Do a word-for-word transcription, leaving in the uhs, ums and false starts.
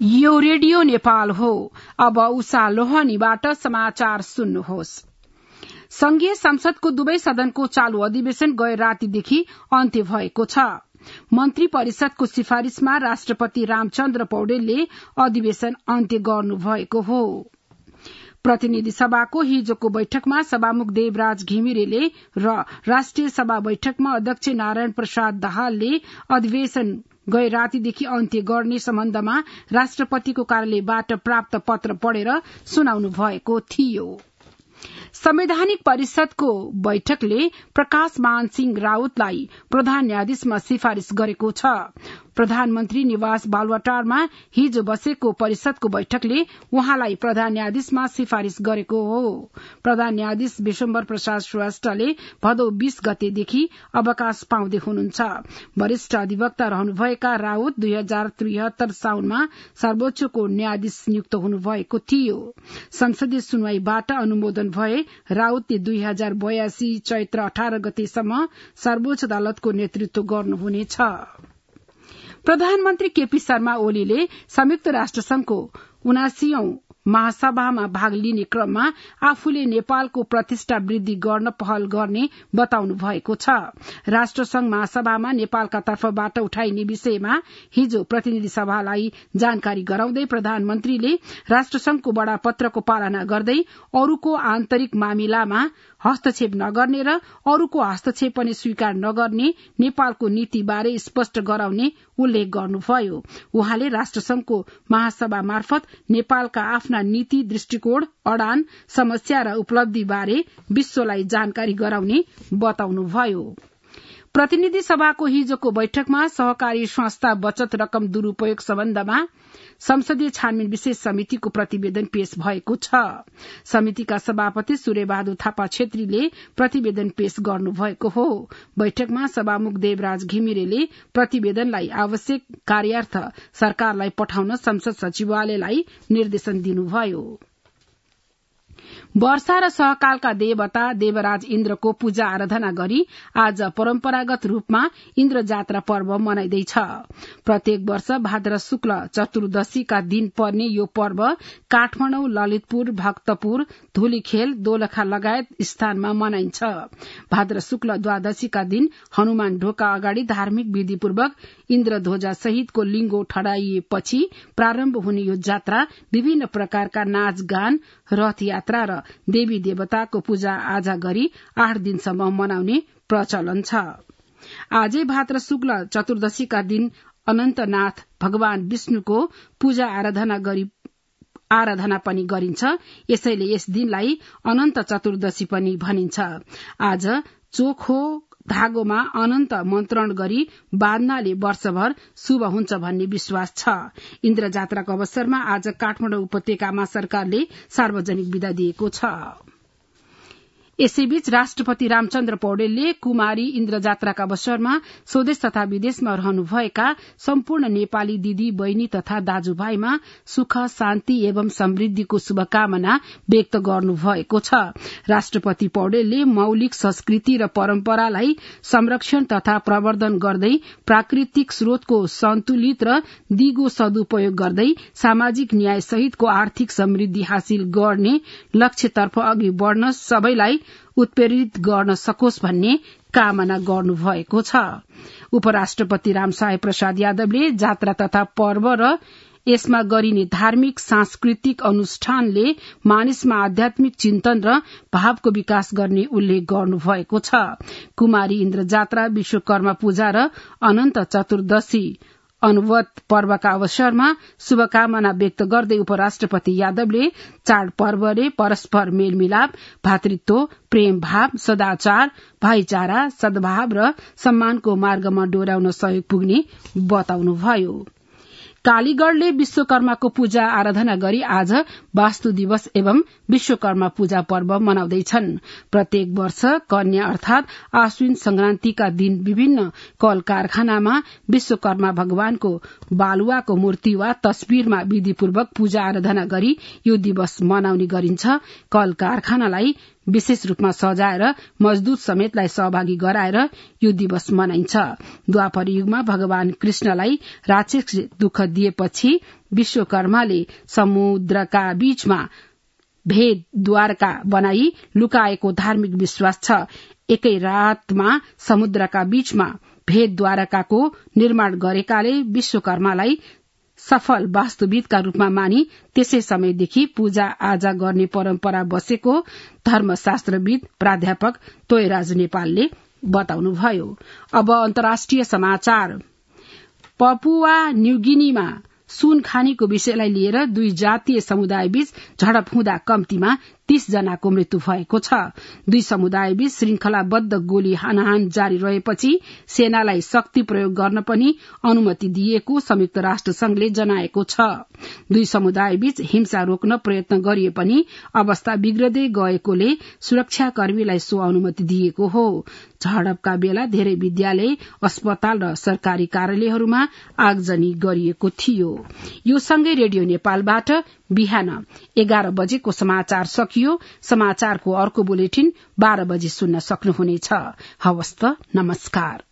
यो रेडियो नेपाल हो। अब उषा लोहनीबाट समाचार सुन्नुहोस्। संघीय संसदको दुवै सदनको चालू अधिवेशन गए रातीदेखि अन्त्य भएको छ। मन्त्री परिषदको सिफारिशमा राष्ट्रपति रामचन्द्र पौडेलले अधिवेशन अन्त्य गर्नुभएको हो। प्रतिनिधि सभाको हिजोको बैठकमा सभामुख देवराज घिमिरेले र राष्ट्रिय सभा बैठकमा अध्यक्ष नारायण प्रसाद दाहालले अधिवेशन गए रातीदेखि अन्त्य गर्ने सम्बन्धमा राष्ट्रपतिको कार्यालयबाट प्राप्त पत्र पढेर सुनाउनु भएको थियो। संवैधानिक परिषदको बैठकले प्रकाश मान सिंह राउतलाई प्रधान न्यायाधीशमा सिफारिश गरेको छ। प्रधानमन्त्री निवास बालुवाटारमा हिजो बसेको परिषदको बैठकले उहाँलाई प्रधान न्यायाधीशमा सिफारिश गरेको हो। प्रधान न्यायाधीश विश्वम्भर प्रसाद श्रेष्ठले भदौ बीस गतेदेखि अवकाश पाउँदै हुनुहुन्छ। वरिष्ठ अधिवक्ता रहनुभएका राउत दुई हजार त्रिहत्तर साउनमा सर्वोच्चको न्यायाधीश नियुक्त हुनुभएको थियो। संसदीय सुनवाईबाट अनुमोदन भए राउतले दुई हजार बयासी चैत्र अठार गतेसम्म सर्वोच्च अदालतको नेतृत्व गर्नुहुनेछ। प्रधानमन्त्री केपी शर्मा ओलीले संयुक्त राष्ट्र संघको उनासीऔं महासभामा भाग लिने क्रममा आफूले नेपालको प्रतिष्ठा वृद्धि गर्न पहल गर्ने बताउनु भएको छ। राष्ट्रसंघ महासभामा नेपालका तर्फबाट उठाइने विषयमा हिजो प्रतिनिधि सभालाई जानकारी गराउँदै प्रधानमन्त्रीले राष्ट्रसंघको बडापत्रको पालना गर्दै अरूको आन्तरिक मामिलामा हस्तक्षेप नगर्ने र अरूको हस्तक्षेप पनि स्वीकार नगर्ने नेपालको नीतिबारे स्पष्ट गराउने उल्लेख गर्नुभयो। उहाँले राष्ट्रसंघको महासभा मार्फत नेपालका आफ्ना नीति, दृष्टिकोण, अडान, समस्या र उपलब्धिबारे विश्वलाई जानकारी गराउने बताउनुभयो। प्रतिनिधि सभाको हिजोको बैठकमा सहकारी संस्था बचत रकम दुरूपयोग सम्बन्धमा संसदीय छानबिन विशेष समितिको प्रतिवेदन पेश भएको छ। समितिका सभापति सूर्यबहादुर थापा छेत्रीले प्रतिवेदन पेश गर्नुभएको हो। बैठकमा सभामुख देवराज घिमिरेले प्रतिवेदनलाई आवश्यक कार्यार्थ सरकारलाई पठाउन संसद सचिवालयलाई निर्देशन दिनुभयो। वर्षा र सहकालका देवता देवराज इन्द्रको पूजा आराधना गरी आज परम्परागत रूपमा इन्द्र जात्रा पर्व मनाइँदैछ। प्रत्येक वर्ष भाद्र शुक्ल चतुर्दशीका दिन पर्ने यो पर्व काठमाडौँ, ललितपुर, भक्तपुर, धुलीखेल, दोलखा लगायत स्थानमा मनाइन्छ। भाद्र शुक्ल द्वादशीका दिन हनुमान ढोका अगाडि धार्मिक विधिपूर्वक इन्द्र ध्वजा सहितको लिंगो ठडाइएपछि प्रारम्भ हुने यो जात्रा विभिन्न प्रकारका नाच गान, रथ यात्रा र देवी देवताको पूजा आजा गरी आठ दिनसम्म मनाउने प्रचलन छ। आजै भाद्र शुक्ल चतुर्दशीका दिन अनन्तनाथ भगवान विष्णुको पूजा आराधना गरी आराधना पनि गरिन्छ। यसैले यस दिनलाई अनन्त चतुर्दशी पनि भनिन्छ। आज चोखो धागोमा अनन्त मन्त्रण गरी बाँध्नाले वर्षभर शुभ हुन्छ भन्ने विश्वास छ। इन्द्र जात्राको अवसरमा आज काठमाडौँ उपत्यकामा सरकारले सार्वजनिक बिदा दिएको छ। यसैबीच राष्ट्रपति रामचन्द्र पौडेलले कुमारी इन्द्र जात्राका अवसरमा स्वदेश तथा विदेशमा रहनुभएका सम्पूर्ण नेपाली दिदी बहिनी तथा दाजुभाइमा सुख, शान्ति एवं समृद्धिको शुभकामना व्यक्त गर्नुभएको छ। राष्ट्रपति पौडेलले मौलिक संस्कृति र परम्परालाई संरक्षण तथा प्रवर्धन गर्दै प्राकृतिक स्रोतको सन्तुलित र दिगो सदुपयोग गर्दै सामाजिक न्याय सहितको आर्थिक समृद्धि हासिल गर्ने लक्ष्यतर्फ अघि बढ़न सबैलाई उत्प्रेरित गर्न सकोस् भन्ने कामना गर्नुभएको छ। उपराष्ट्रपति रामसाय प्रसाद यादवले जात्रा तथा पर्व र यसमा गरिने धार्मिक सांस्कृतिक अनुष्ठानले मानिसमा आध्यात्मिक चिन्तन र भावको विकास गर्ने उल्लेख गर्नुभएको छ। कुमारी इन्द्र जात्रा, विश्वकर्मा पूजा र अनन्त चतुर्दशी अनुवत पर्वका अवसरमा शुभकामना व्यक्त गर्दै उपराष्ट्रपति यादवले चाड पर्वले परस्पर मेलमिलाप, भातृत्व, प्रेम भाव, सदाचार, भाइचारा, सद्भाव र सम्मानको मार्गमा डोर्याउन सहयोग पुग्ने बताउनुभयो। कालीगढ़ले विश्वकर्माको पूजा आराधना गरी आज वास्तु दिवस एवं विश्वकर्मा पूजा पर्व मनाउँदैछन्। प्रत्येक वर्ष कन्या अर्थात आश्विन संक्रान्तिका दिन विभिन्न कल कारखानामा विश्वकर्मा भगवानको बालुवाको मूर्ति वा तस्बिरमा विधिपूर्वक पूजा आराधना गरी यो दिवस मनाउने गरिन्छ। कल कारखानालाई विशेष रूपमा सजाएर मजदूत समेतलाई सहभागी गराएर यो दिवस मनाइन्छ। द्वापर युगमा भगवान कृष्णलाई राक्षसले दुःख दिएपछि विश्वकर्माले समुद्रका बीचमा भेद द्वारका बनाई लुकाएको धार्मिक विश्वास छ। एकै रातमा समुद्रका बीचमा भेद द्वारकाको निर्माण गरेकाले विश्वकर्मालाई सफल वास्तुविदका रूपमा मानी त्यसै समयदेखि पूजा आजा गर्ने परम्परा बसेको धर्मशास्त्रविद प्राध्यापक तोयराज नेपालले बताउनुभयो। अब अन्तर्राष्ट्रिय समाचार। पपुवा न्यूगिनीमा सुन खानीको विषयलाई लिएर दुई जातीय समुदायबीच झडप हुँदा कम्तीमा तीस जनाको मृत्यु भएको छ। दुई समुदायबीच श्रृंखलाबद्ध गोली हानाहान जारी रहेपछि सेनालाई शक्ति प्रयोग गर्न पनि अनुमति दिएको संयुक्त राष्ट्र संघले जनाएको छ। दुई समुदायबीच हिंसा रोक्न प्रयत्न गरिए पनि अवस्था बिग्रदै गएकोले सुरक्षाकर्मीलाई सो अनुमति दिएको हो। झडपका बेला धेरै विद्यालय, अस्पताल र सरकारी कार्यालयहरूमा आगजनी गरिएको थियो। यो सँगै रेडियो नेपालबाट बिहान एघार बजेको समाचार सकियो। समाचारको अर्को बुलेटिन बाह्र बजे सुन्न सक्नुहुनेछ। हवस् त, नमस्कार।